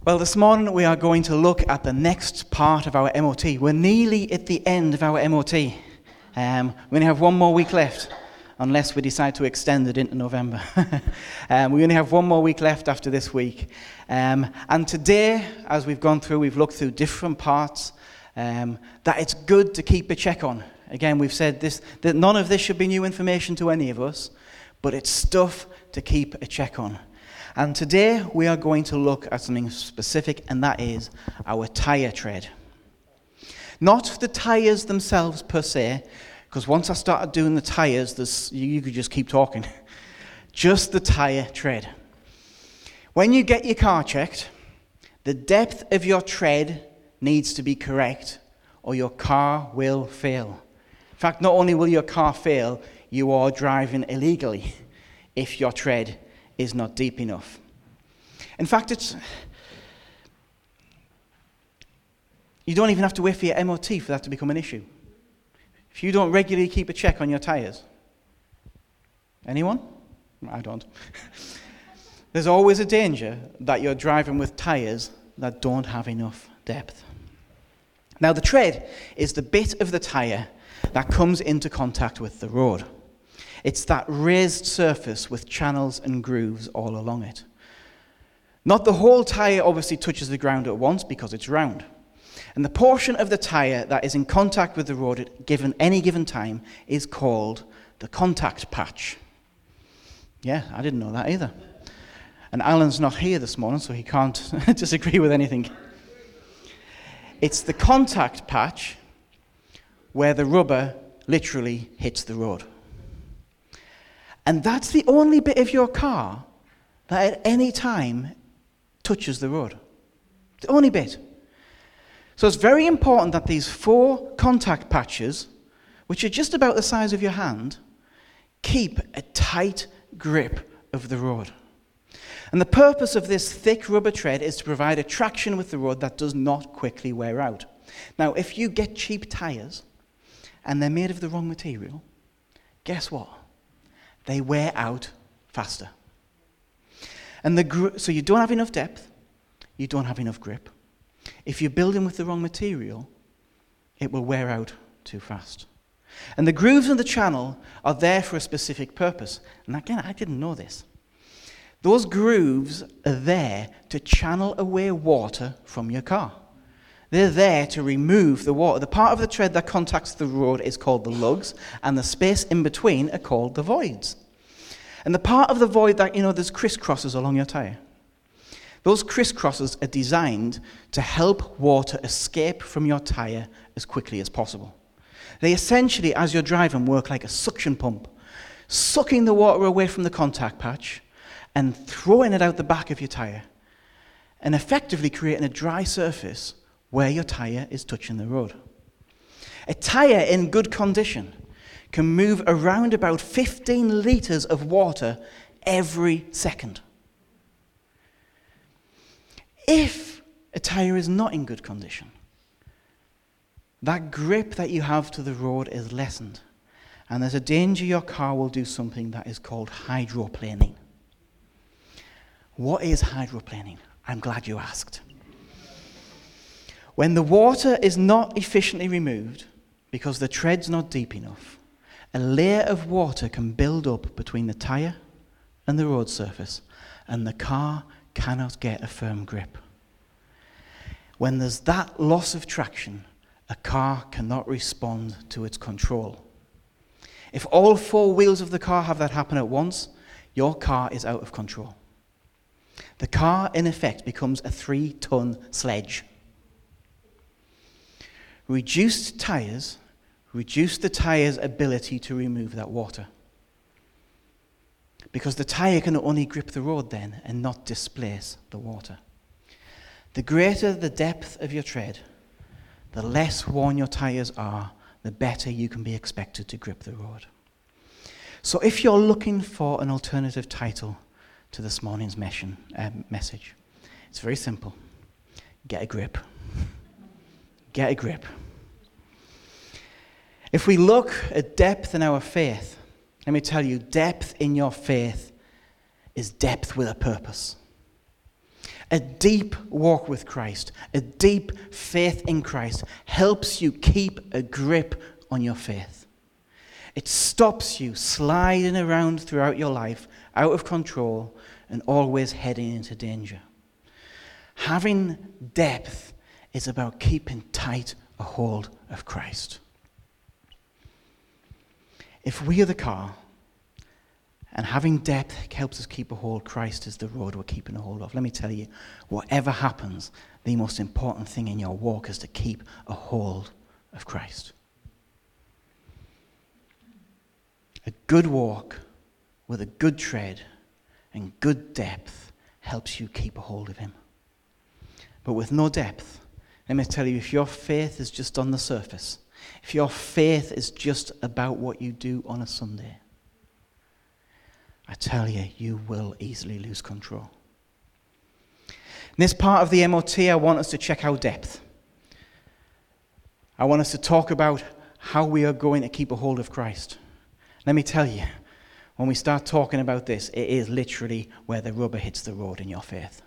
Well, this morning we are going to look at the next part of our MOT. We're nearly at the end of our MOT. We only have one more week left, unless we decide to extend it into November. We only have one more week left after this week. And today, as we've gone through, we've looked through different parts that it's good to keep a check on. Again, we've said this, that none of this should be new information to any of us, but it's stuff to keep a check on. And today we are going to look at something specific, and that is our tyre tread. Not the tyres themselves per se, because once I started doing the tyres, you could just keep talking. Just the tyre tread. When you get your car checked, the depth of your tread needs to be correct, or your car will fail. In fact, not only will your car fail, you are driving illegally if your tread is not deep enough. In fact, you don't even have to wait for your MOT for that to become an issue. If you don't regularly keep a check on your tyres. Anyone? I don't. There's always a danger that you're driving with tyres that don't have enough depth. Now, the tread is the bit of the tyre that comes into contact with the road. It's that raised surface with channels and grooves all along it. Not the whole tyre obviously touches the ground at once because it's round. And the portion of the tyre that is in contact with the road at any given time is called the contact patch. Yeah, I didn't know that either. And Alan's not here this morning, so he can't disagree with anything. It's the contact patch where the rubber literally hits the road. And that's the only bit of your car that at any time touches the road. The only bit. So it's very important that these 4 contact patches, which are just about the size of your hand, keep a tight grip of the road. And the purpose of this thick rubber tread is to provide a traction with the road that does not quickly wear out. Now, if you get cheap tyres and they're made of the wrong material, guess what? They wear out faster. And so you don't have enough depth, you don't have enough grip. If you're building with the wrong material, it will wear out too fast. And the grooves in the channel are there for a specific purpose. And again, I didn't know this. Those grooves are there to channel away water from your car. They're there to remove the water. The part of the tread that contacts the road is called the lugs, and the space in between are called the voids. And the part of the void that, there's crisscrosses along your tyre. Those crisscrosses are designed to help water escape from your tyre as quickly as possible. They essentially, as you're driving, work like a suction pump, sucking the water away from the contact patch and throwing it out the back of your tyre, and effectively creating a dry surface where your tyre is touching the road. A tyre in good condition can move around about 15 litres of water every second. If a tyre is not in good condition, that grip that you have to the road is lessened, and there's a danger your car will do something that is called hydroplaning. What is hydroplaning? I'm glad you asked. When the water is not efficiently removed because the tread's not deep enough, a layer of water can build up between the tyre and the road surface, and the car cannot get a firm grip. When there's that loss of traction, a car cannot respond to its control. If all 4 wheels of the car have that happen at once, your car is out of control. The car, in effect, becomes a 3-ton sledge. Reduced tyres reduce the tyre's ability to remove that water, because the tyre can only grip the road then and not displace the water. The greater the depth of your tread, the less worn your tyres are, the better you can be expected to grip the road. So if you're looking for an alternative title to this morning's message, it's very simple. Get a grip. Get a grip. If we look at depth in our faith, let me tell you, depth in your faith is depth with a purpose. A deep walk with Christ, a deep faith in Christ, helps you keep a grip on your faith. It stops you sliding around throughout your life, out of control, and always heading into danger. Having depth is about keeping tight a hold of Christ. If we are the car, and having depth helps us keep a hold, Christ is the road we're keeping a hold of. Let me tell you, whatever happens, the most important thing in your walk is to keep a hold of Christ. A good walk with a good tread and good depth helps you keep a hold of him. But with no depth, let me tell you, if your faith is just on the surface, if your faith is just about what you do on a Sunday, I tell you, you will easily lose control. In this part of the MOT, I want us to check out depth. I want us to talk about how we are going to keep a hold of Christ. Let me tell you, when we start talking about this, it is literally where the rubber hits the road in your faith.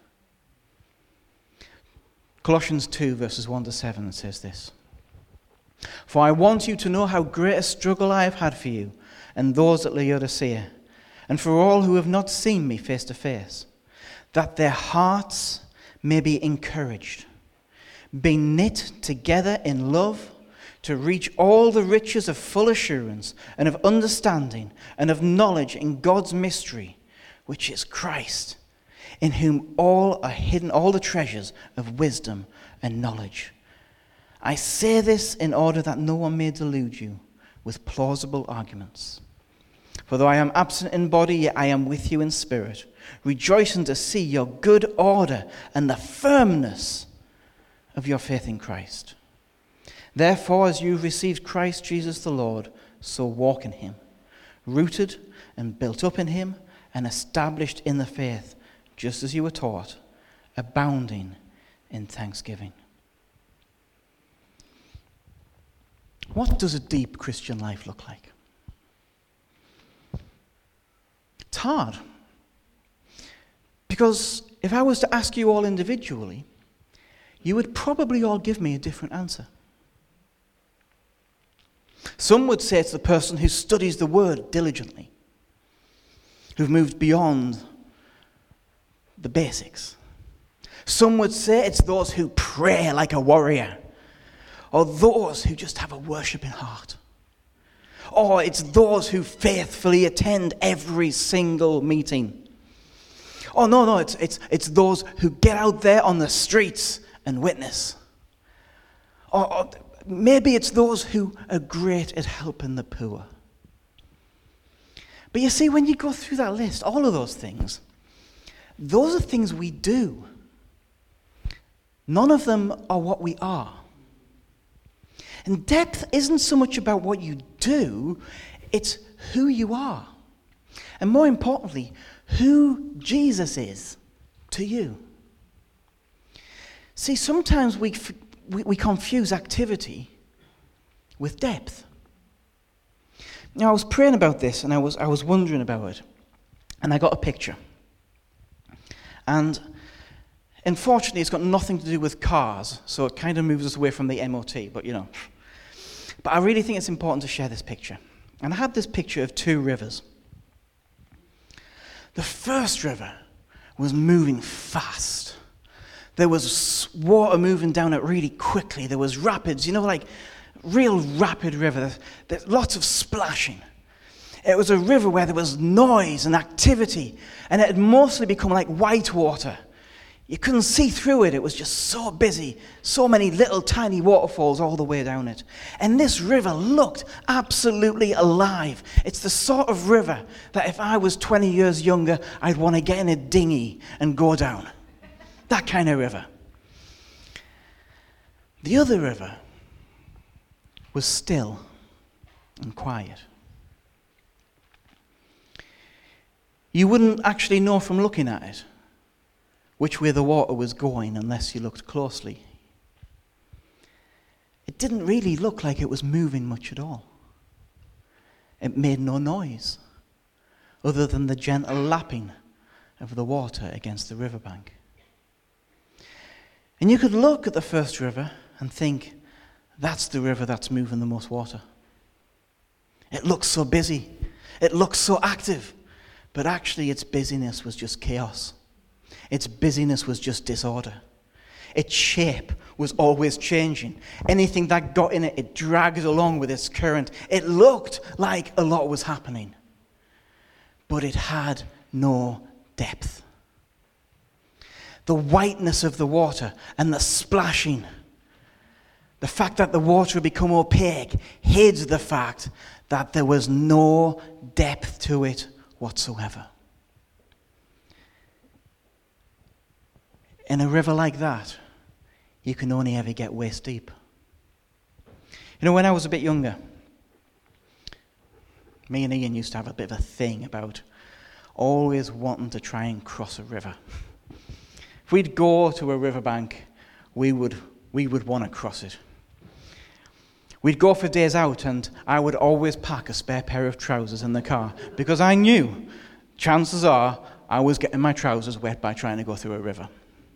Colossians 2, verses 1 to 7 says this. For I want you to know how great a struggle I have had for you and those at Laodicea, and for all who have not seen me face to face, that their hearts may be encouraged, being knit together in love, to reach all the riches of full assurance and of understanding and of knowledge in God's mystery, which is Christ, in whom all are hidden, all the treasures of wisdom and knowledge. I say this in order that no one may delude you with plausible arguments. For though I am absent in body, yet I am with you in spirit, rejoicing to see your good order and the firmness of your faith in Christ. Therefore, as you have received Christ Jesus the Lord, so walk in him, rooted and built up in him and established in the faith, just as you were taught, abounding in thanksgiving. What does a deep Christian life look like? It's hard. Because if I was to ask you all individually, you would probably all give me a different answer. Some would say it's the person who studies the word diligently, who've moved beyond the basics. Some would say it's those who pray like a warrior, or those who just have a worshiping heart. Or it's those who faithfully attend every single meeting. Oh, no, it's those who get out there on the streets and witness. Or maybe it's those who are great at helping the poor. But you see, when you go through that list, all of those are things we do. None of them are what we are. And depth isn't so much about what you do, it's who you are. And more importantly, who Jesus is to you. See, sometimes we confuse activity with depth. Now, I was praying about this, and I was wondering about it, and I got a picture. And unfortunately, it's got nothing to do with cars, so it kind of moves us away from the MOT, but you know. But I really think it's important to share this picture. And I had this picture of two rivers. The first river was moving fast. There was water moving down it really quickly. There was rapids, like real rapid river. There's lots of splashing. It was a river where there was noise and activity, and it had mostly become like white water. You couldn't see through it. It was just so busy. So many little tiny waterfalls all the way down it. And this river looked absolutely alive. It's the sort of river that if I was 20 years younger, I'd want to get in a dinghy and go down. That kind of river. The other river was still and quiet. You wouldn't actually know from looking at it which way the water was going unless you looked closely. It didn't really look like it was moving much at all. It made no noise other than the gentle lapping of the water against the riverbank. And you could look at the first river and think, that's the river that's moving the most water. It looks so busy. It looks so active. But actually its busyness was just chaos. Its busyness was just disorder. Its shape was always changing. Anything that got in it, it dragged along with its current. It looked like a lot was happening. But it had no depth. The whiteness of the water and the splashing, the fact that the water had become opaque, hid the fact that there was no depth to it whatsoever. In a river like that, you can only ever get waist deep. You know, when I was a bit younger, me and Ian used to have a bit of a thing about always wanting to try and cross a river. If we'd go to a riverbank, we would want to cross it. We'd go for days out, and I would always pack a spare pair of trousers in the car because I knew, chances are, I was getting my trousers wet by trying to go through a river.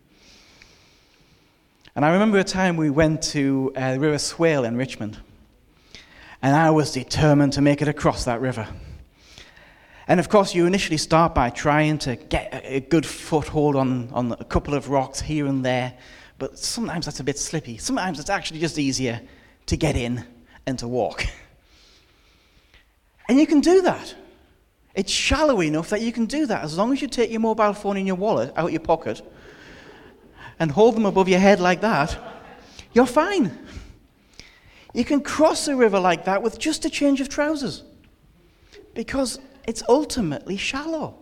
And I remember a time we went to the River Swale in Richmond, and I was determined to make it across that river. And of course, you initially start by trying to get a good foothold on a couple of rocks here and there, but sometimes that's a bit slippy. Sometimes it's actually just easier to get in and to walk. And you can do that. It's shallow enough that you can do that as long as you take your mobile phone in your wallet out your pocket and hold them above your head like that, you're fine. You can cross a river like that with just a change of trousers because it's ultimately shallow.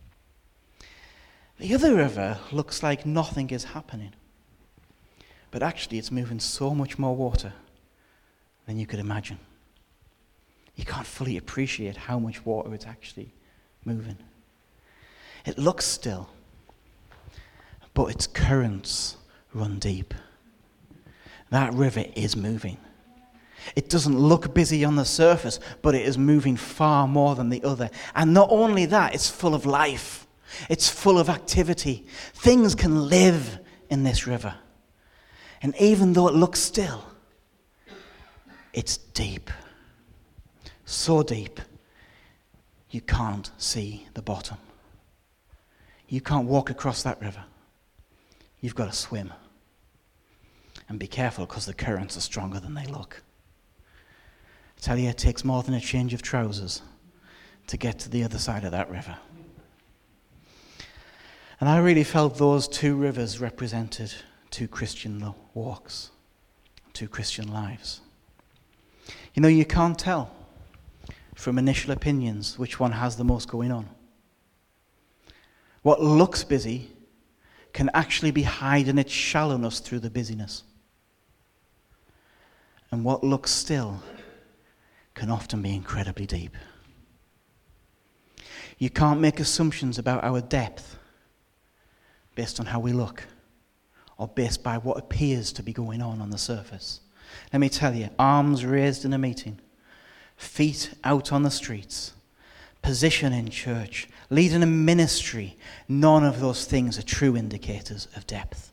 The other river looks like nothing is happening, but actually it's moving so much more water than you could imagine. You can't fully appreciate how much water it's actually moving. It looks still, but its currents run deep. That river is moving. It doesn't look busy on the surface, but it is moving far more than the other. And not only that, it's full of life. It's full of activity. Things can live in this river. And even though it looks still, it's deep. So deep, you can't see the bottom. You can't walk across that river. You've got to swim. And be careful because the currents are stronger than they look. I tell you, it takes more than a change of trousers to get to the other side of that river. And I really felt those two rivers represented two Christian walks, two Christian lives. You know, you can't tell from initial opinions which one has the most going on. What looks busy can actually be hiding its shallowness through the busyness. And what looks still can often be incredibly deep. You can't make assumptions about our depth based on how we look or based by what appears to be going on the surface. Let me tell you, arms raised in a meeting, feet out on the streets, position in church, leading a ministry, none of those things are true indicators of depth.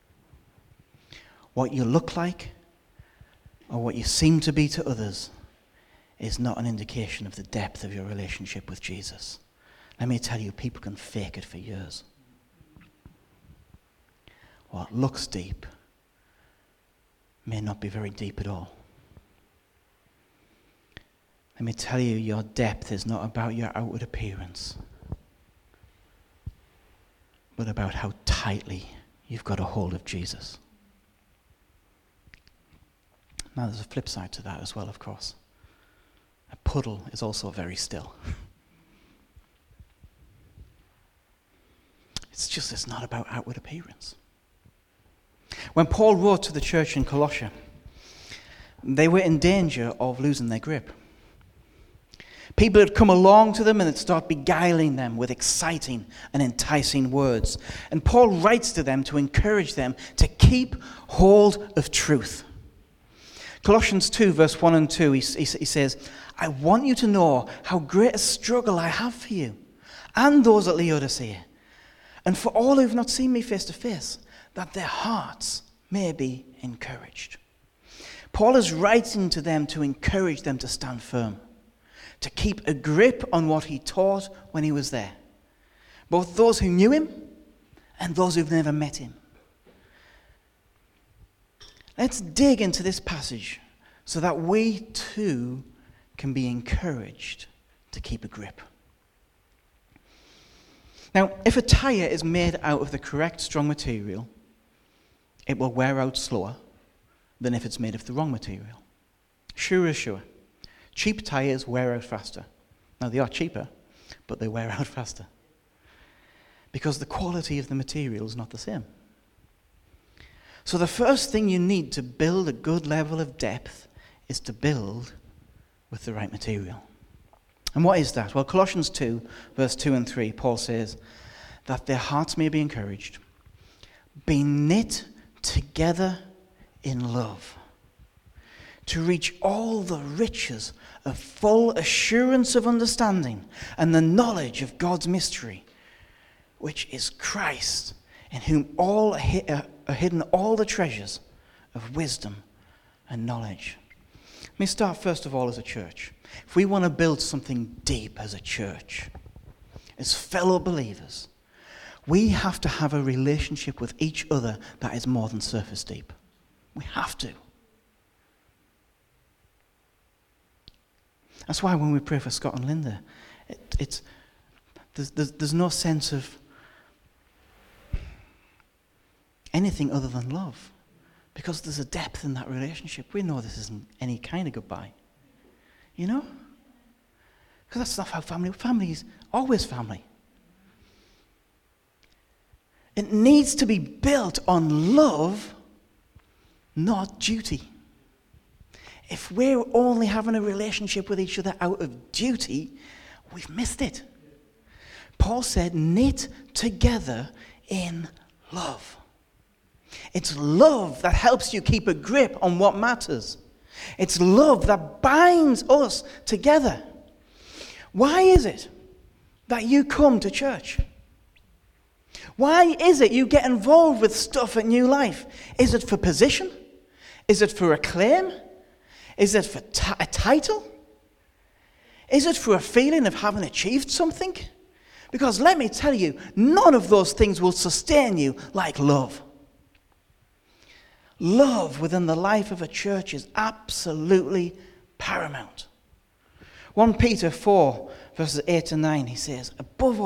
What you look like or what you seem to be to others is not an indication of the depth of your relationship with Jesus. Let me tell you, people can fake it for years. What looks deep may not be very deep at all. Let me tell you, your depth is not about your outward appearance, but about how tightly you've got a hold of Jesus. Now, there's a flip side to that as well, of course. A puddle is also very still. It's not about outward appearance. When Paul wrote to the church in Colossia, they were in danger of losing their grip. People had come along to them and had started beguiling them with exciting and enticing words. And Paul writes to them to encourage them to keep hold of truth. Colossians 2, verse 1 and 2, he says, I want you to know how great a struggle I have for you and those at Laodicea, and for all who have not seen me face to face, that their hearts may be encouraged. Paul is writing to them to encourage them to stand firm, to keep a grip on what he taught when he was there, both those who knew him and those who've never met him. Let's dig into this passage so that we too can be encouraged to keep a grip. Now, if a tire is made out of the correct strong material, it will wear out slower than if it's made of the wrong material. Sure is sure. Cheap tires wear out faster. Now, they are cheaper, but they wear out faster, because the quality of the material is not the same. So the first thing you need to build a good level of depth is to build with the right material. And what is that? Well, Colossians 2, verse 2 and 3, Paul says, that their hearts may be encouraged, be knit together in love, to reach all the riches of full assurance of understanding and the knowledge of God's mystery, which is Christ, in whom all are hidden all the treasures of wisdom and knowledge. Let me start first of all as a church. If we want to build something deep as a church, as fellow believers, we have to have a relationship with each other that is more than surface deep. We have to. That's why when we pray for Scott and Linda, there's no sense of anything other than love, because there's a depth in that relationship. We know this isn't any kind of goodbye, you know? Because that's not how family is always family. It needs to be built on love, not duty. If we're only having a relationship with each other out of duty, we've missed it. Paul said, knit together in love. It's love that helps you keep a grip on what matters. It's love that binds us together. Why is it that you come to church? Why is it you get involved with stuff at New Life? Is it for position? Is it for acclaim? Is it for a title? Is it for a feeling of having achieved something? Because let me tell you, none of those things will sustain you like love. Love within the life of a church is absolutely paramount. 1 Peter 4, verses 8 to 9, he says, above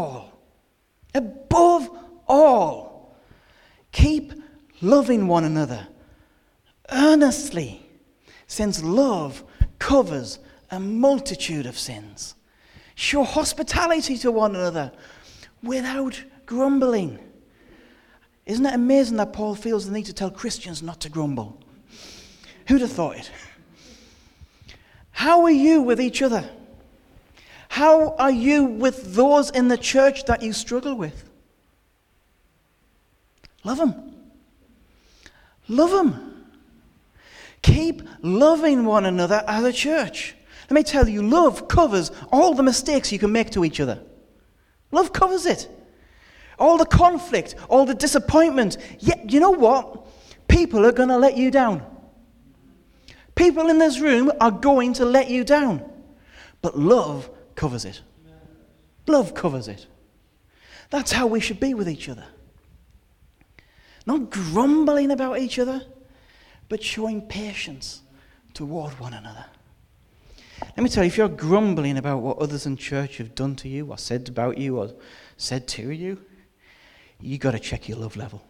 all, keep loving one another earnestly, since love covers a multitude of sins. Show hospitality to one another without grumbling. Isn't it amazing that Paul feels the need to tell Christians not to grumble? Who'd have thought it? How are you with each other? How are you with those in the church that you struggle with? Love them. Love them. Keep loving one another as a church. Let me tell you, love covers all the mistakes you can make to each other. Love covers it. All the conflict, all the disappointment. Yet, you know what? People are going to let you down. People in this room are going to let you down. But love covers it. Love covers it. That's how we should be with each other. Not grumbling about each other, but showing patience toward one another. Let me tell you, if you're grumbling about what others in church have done to you, or said about you, or said to you, you got to check your love level.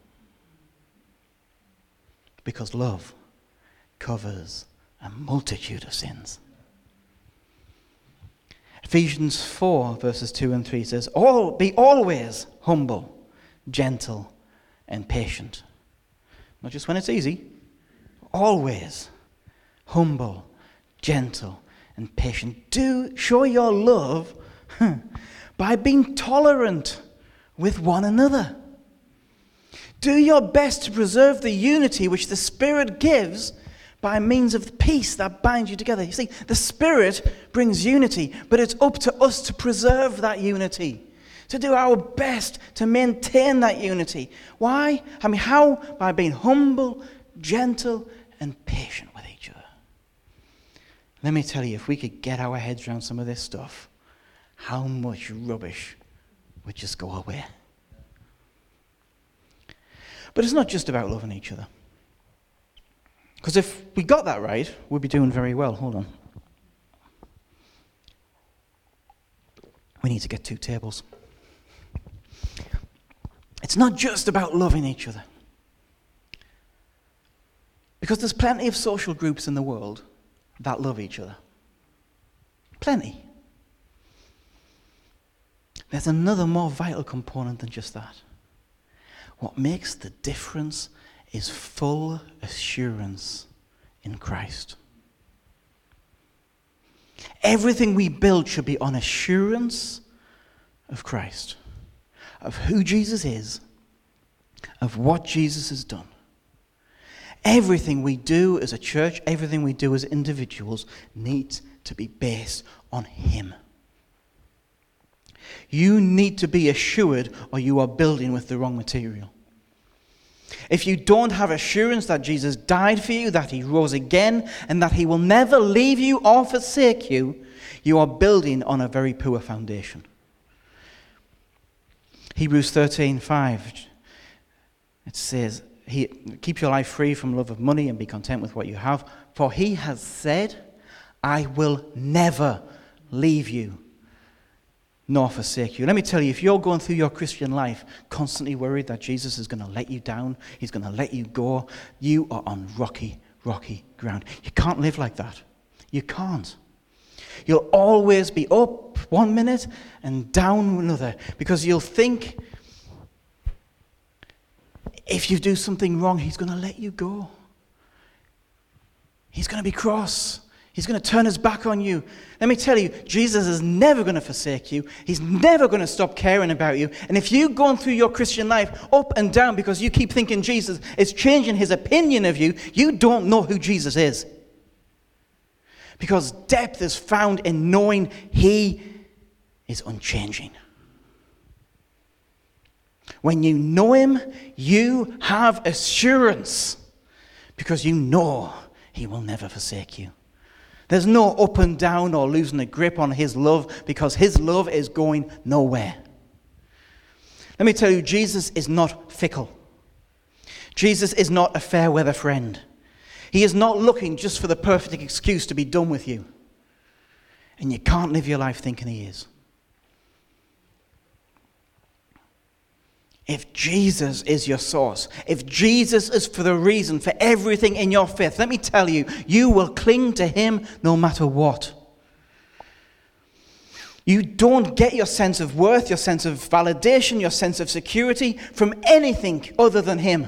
Because love covers a multitude of sins. Ephesians 4, verses 2 and 3 says, be always humble, gentle, and patient. Not just when it's easy. Always humble, gentle, and patient. Do show your love by being tolerant with one another. Do your best to preserve the unity which the Spirit gives by means of the peace that binds you together. You see, the Spirit brings unity, but it's up to us to preserve that unity. to do our best to maintain that unity. Why? How? By being humble, gentle, and patient with each other. Let me tell you, if we could get our heads around some of this stuff, how much rubbish would just go away. But it's not just about loving each other. Because if we got that right, we'd be doing very well. Hold on. We need to get 2 tables. It's not just about loving each other. Because there's plenty of social groups in the world that love each other. Plenty. There's another more vital component than just that. What makes the difference is full assurance in Christ. Everything we build should be on assurance of Christ, of who Jesus is, of what Jesus has done. Everything we do as a church, everything we do as individuals needs to be based on Him. You need to be assured or you are building with the wrong material. If you don't have assurance that Jesus died for you, that He rose again, and that He will never leave you or forsake you, you are building on a very poor foundation. Hebrews 13:5, it says, keep your life free from love of money and be content with what you have, for He has said, I will never leave you nor forsake you. Let me tell you, if you're going through your Christian life constantly worried that Jesus is going to let you down, He's going to let you go, you are on rocky, rocky ground. You can't live like that. You can't. You'll always be up one minute and down another, because you'll think if you do something wrong, He's going to let you go. He's going to be cross. He's going to turn His back on you. Let me tell you, Jesus is never going to forsake you. He's never going to stop caring about you. And if you're going through your Christian life up and down because you keep thinking Jesus is changing His opinion of you, you don't know who Jesus is. Because depth is found in knowing He is unchanging. When you know Him, you have assurance because you know He will never forsake you. There's no up and down or losing a grip on His love, because His love is going nowhere. Let me tell you, Jesus is not fickle. Jesus is not a fair weather friend. He is not looking just for the perfect excuse to be done with you. And you can't live your life thinking He is. If Jesus is your source, if Jesus is for the reason for everything in your faith, let me tell you, you will cling to Him no matter what. You don't get your sense of worth, your sense of validation, your sense of security from anything other than Him.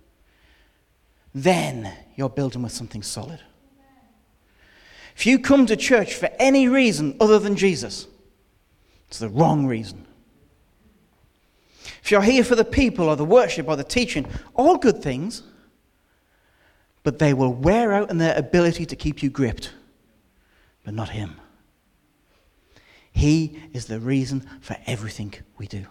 Then you're building with something solid. If you come to church for any reason other than Jesus, it's the wrong reason. If you're here for the people or the worship or the teaching, all good things, but they will wear out in their ability to keep you gripped, but not Him. He is the reason for everything we do.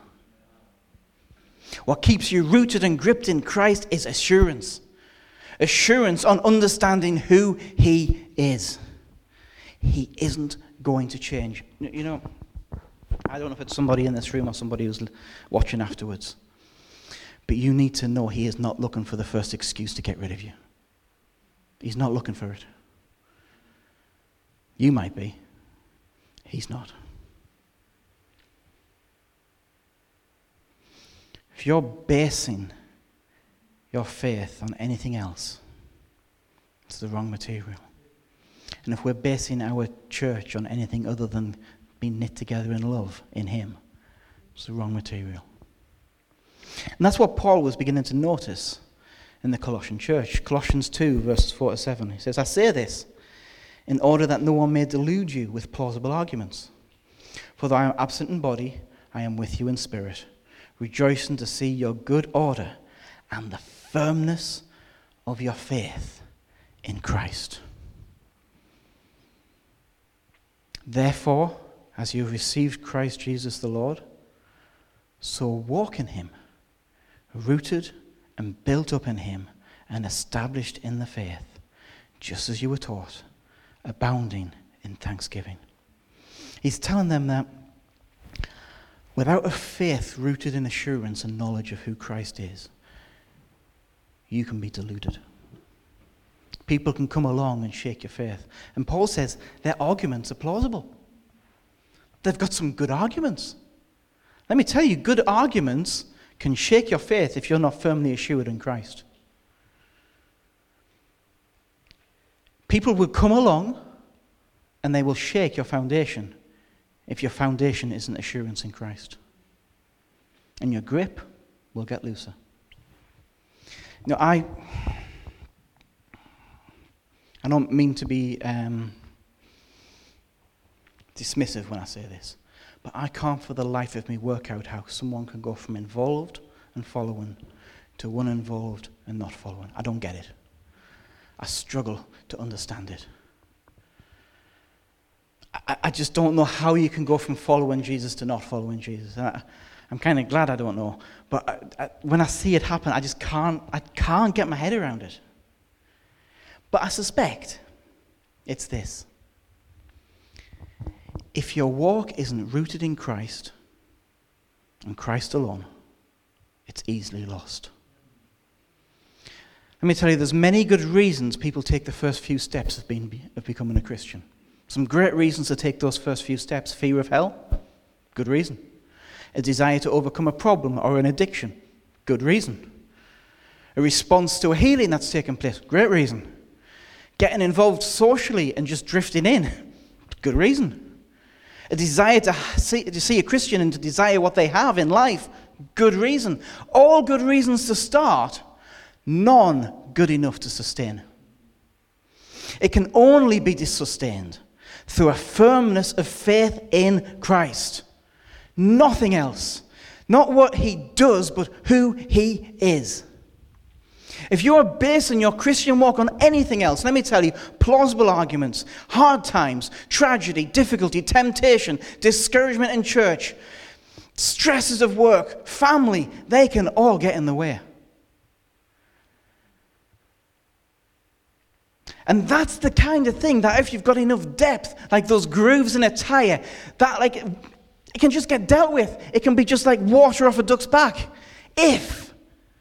What keeps you rooted and gripped in Christ is assurance. Assurance on understanding who He is. He isn't going to change. You know, I don't know if it's somebody in this room or somebody who's watching afterwards, but you need to know He is not looking for the first excuse to get rid of you. He's not looking for it. You might be. He's not. If you're basing your faith on anything else, it's the wrong material. And if we're basing our church on anything other than being knit together in love in Him, it's the wrong material. And that's what Paul was beginning to notice in the Colossian church. Colossians 2, verses 4 to 7. He says, I say this in order that no one may delude you with plausible arguments. For though I am absent in body, I am with you in spirit, rejoicing to see your good order and the firmness of your faith in Christ. Therefore, as you have received Christ Jesus the Lord, So walk in him, rooted and built up in him and established in the faith, just as you were taught, abounding in thanksgiving. He's telling them that without a faith rooted in assurance and knowledge of who Christ is, you can be deluded. People can come along and shake your faith. And Paul says their arguments are plausible. They've got some good arguments. Let me tell you, good arguments can shake your faith if you're not firmly assured in Christ. People will come along and they will shake your foundation if your foundation isn't assurance in Christ. And your grip will get looser. You know, I don't mean to be dismissive when I say this, but I can't for the life of me work out how someone can go from involved and following to uninvolved and not following. I don't get it. I struggle to understand it. I just don't know how you can go from following Jesus to not following Jesus. And I'm kind of glad I don't know. But when I see it happen, I just can't get my head around it. But I suspect it's this. If your walk isn't rooted in Christ and Christ alone, it's easily lost. Let me tell you, there's many good reasons people take the first few steps of becoming a Christian. Some great reasons to take those first few steps. Fear of hell, good reason. A desire to overcome a problem or an addiction, good reason. A response to a healing that's taken place, great reason. Getting involved socially and just drifting in, good reason. A desire to see a Christian and to desire what they have in life, good reason. All good reasons to start, none good enough to sustain. It can only be sustained through a firmness of faith in Christ. Nothing else. Not what he does, but who he is. If you are basing your Christian walk on anything else, let me tell you, plausible arguments, hard times, tragedy, difficulty, temptation, discouragement in church, stresses of work, family, they can all get in the way. And that's the kind of thing that if you've got enough depth, like those grooves in a tire, that like it can just get dealt with. It can be just like water off a duck's back. If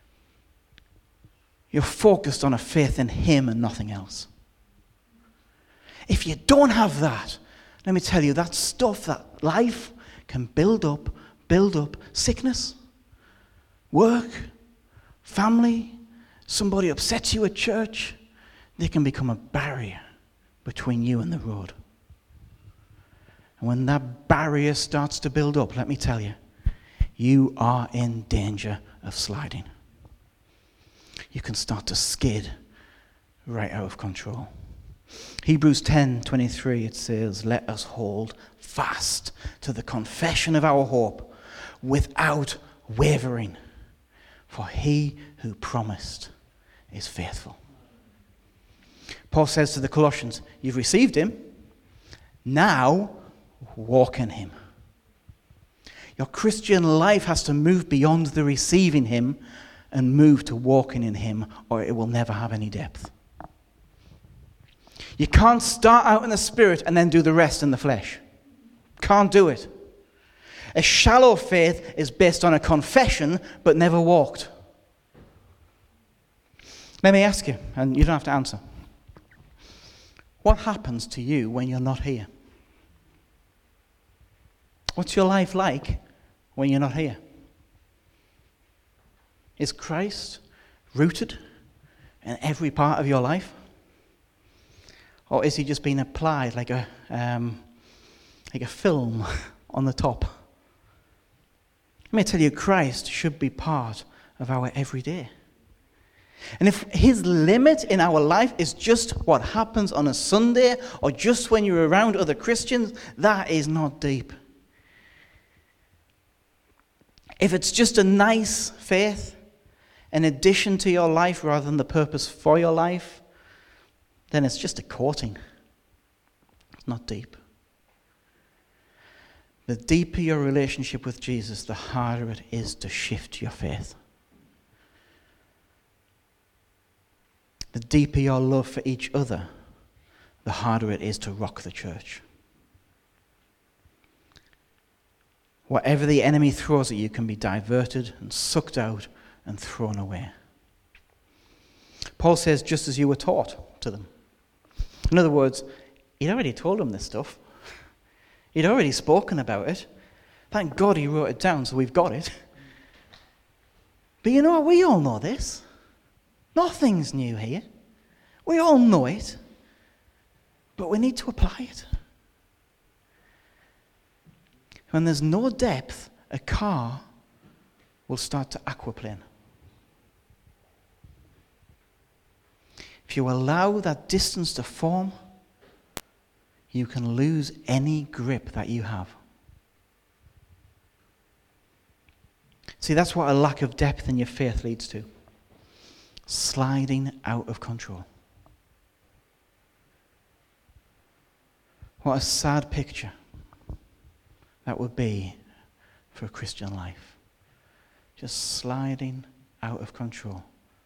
you're focused on a faith in him and nothing else. If you don't have that, let me tell you, that stuff, that life can build up sickness, work, family, somebody upsets you at church. They can become a barrier between you and the road. And when that barrier starts to build up, let me tell you, you are in danger of sliding. You can start to skid right out of control. Hebrews 10:23, it says, "Let us hold fast to the confession of our hope without wavering, for he who promised is faithful." Paul says to the Colossians, you've received him, now walk in him. Your Christian life has to move beyond the receiving him and move to walking in him, or it will never have any depth. You can't start out in the spirit and then do the rest in the flesh. Can't do it. A shallow faith is based on a confession but never walked. Let me ask you, and you don't have to answer. What happens to you when you're not here? What's your life like when you're not here? Is Christ rooted in every part of your life? Or is he just being applied like a film on the top? Let me tell you, Christ should be part of our everyday. And if his limit in our life is just what happens on a Sunday or just when you're around other Christians, that is not deep. If it's just a nice faith, an addition to your life rather than the purpose for your life, then it's just a coating. It's not deep. The deeper your relationship with Jesus, the harder it is to shift your faith. The deeper your love for each other, the harder it is to rock the church. Whatever the enemy throws at you can be diverted and sucked out and thrown away. Paul says, just as you were taught to them. In other words, he'd already told them this stuff. He'd already spoken about it. Thank God he wrote it down so we've got it. But you know what? We all know this. Nothing's new here. We all know it. But we need to apply it. When there's no depth, a car will start to aquaplane. If you allow that distance to form, you can lose any grip that you have. See, that's what a lack of depth in your faith leads to. Sliding out of control. What a sad picture that would be for a Christian life. Just sliding out of control.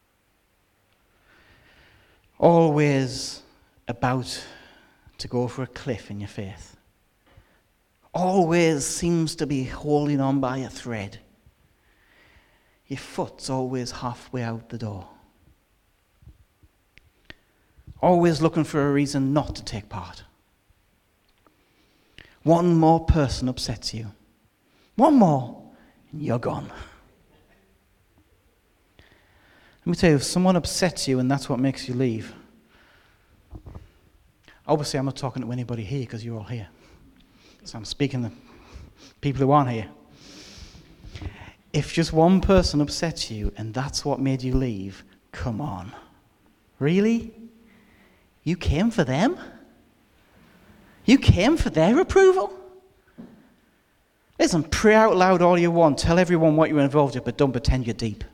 Always about to go for a cliff in your faith. Always seems to be holding on by a thread. Your foot's always halfway out the door. Always looking for a reason not to take part. One more person upsets you. One more, and you're gone. Let me tell you, if someone upsets you and that's what makes you leave, obviously I'm not talking to anybody here because you're all here. So I'm speaking to people who aren't here. If just one person upsets you and that's what made you leave, come on. Really? You came for them? You came for their approval? Listen, pray out loud all you want. Tell everyone what you're involved in, but don't pretend you're deep.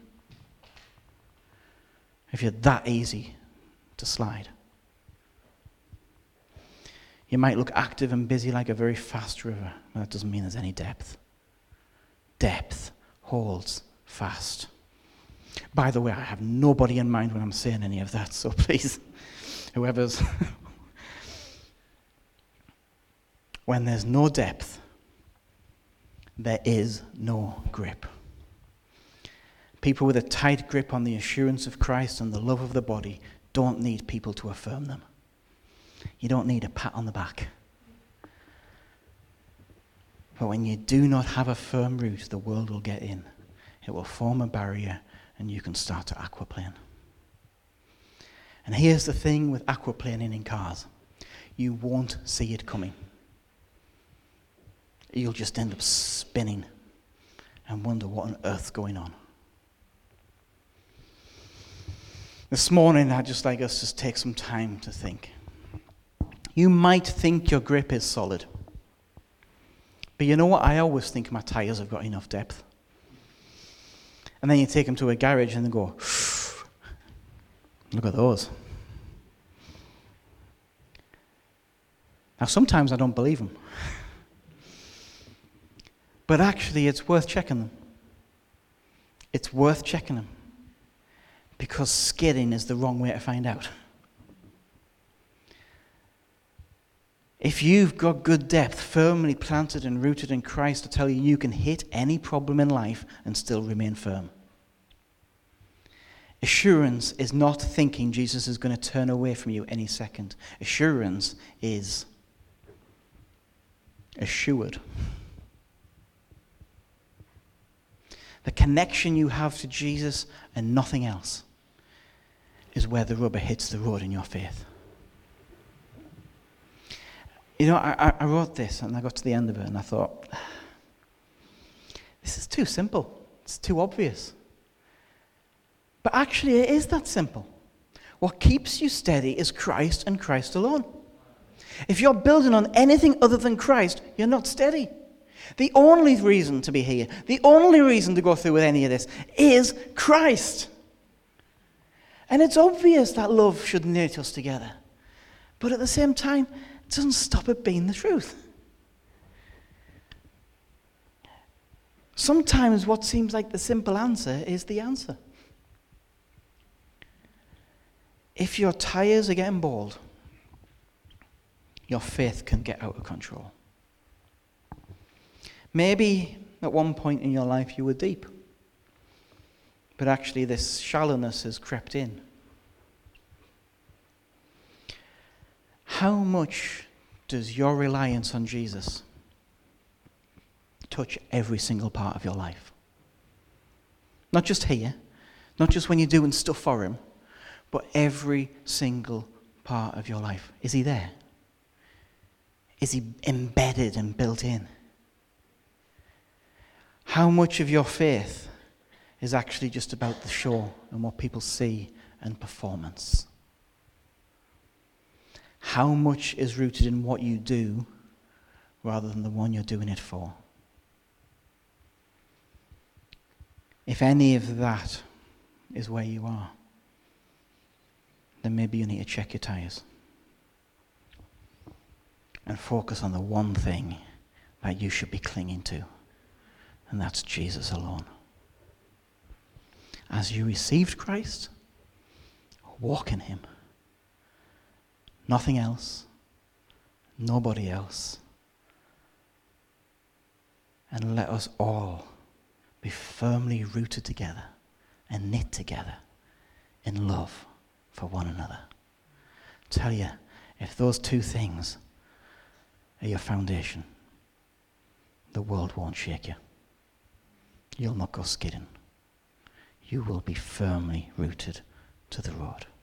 If you're that easy to slide. You might look active and busy like a very fast river, but that doesn't mean there's any depth. Depth holds fast. By the way, I have nobody in mind when I'm saying any of that, so please, whoever's... When there's no depth, there is no grip. People with a tight grip on the assurance of Christ and the love of the body don't need people to affirm them. You don't need a pat on the back. But when you do not have a firm root, the world will get in. It will form a barrier and you can start to aquaplane. And here's the thing with aquaplaning in cars. You won't see it coming. You'll just end up spinning and wonder what on earth's going on. This morning, I'd just like us to take some time to think. You might think your grip is solid. But you know what? I always think my tires have got enough depth. And then you take them to a garage and they go, look at those. Now, sometimes I don't believe them. But actually, it's worth checking them. It's worth checking them. Because skidding is the wrong way to find out. If you've got good depth, firmly planted and rooted in Christ, I tell you, you can hit any problem in life and still remain firm. Assurance is not thinking Jesus is going to turn away from you any second. Assurance is assured. The connection you have to Jesus and nothing else is where the rubber hits the road in your faith. You know, I wrote this and I got to the end of it and I thought, this is too simple. It's too obvious. But actually it is that simple. What keeps you steady is Christ and Christ alone. If you're building on anything other than Christ, you're not steady. The only reason to be here, the only reason to go through with any of this is Christ. And it's obvious that love should knit us together. But at the same time, it doesn't stop it being the truth. Sometimes what seems like the simple answer is the answer. If your tires are getting bald, your faith can get out of control. Maybe at one point in your life you were deep, but actually this shallowness has crept in. How much does your reliance on Jesus touch every single part of your life? Not just here, not just when you're doing stuff for him, but every single part of your life. Is he there? Is he embedded and built in? How much of your faith is actually just about the show and what people see and performance? How much is rooted in what you do rather than the one you're doing it for? If any of that is where you are, then maybe you need to check your tires and focus on the one thing that you should be clinging to, and that's Jesus alone. As you received Christ, walk in him. Nothing else, nobody else. And let us all be firmly rooted together and knit together in love for one another. Tell you, if those two things are your foundation, the world won't shake you. You'll not go skidding. You will be firmly rooted to the road.